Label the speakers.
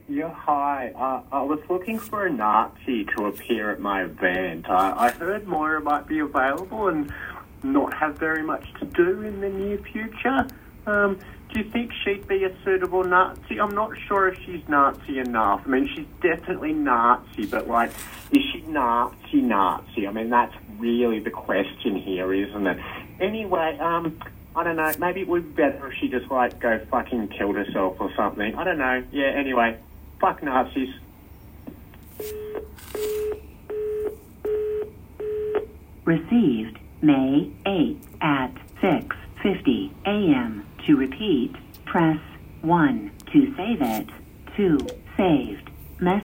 Speaker 1: Yeah, hi. I was looking for a Nazi to appear at my event. I heard Moira might be available and not have very much to do in the near future. Do you think she'd be a suitable Nazi? I'm not sure if she's Nazi enough. I mean, she's definitely Nazi, but, like, is she Nazi? I mean, that's really the question here, isn't it? Anyway, I don't know, maybe it would be better if she just, like, go fucking killed herself or something. I don't know. Yeah, anyway, fuck Nazis.
Speaker 2: Received May 8th at 6:50 a.m. To repeat, press 1 to save it. 2. Saved. Message.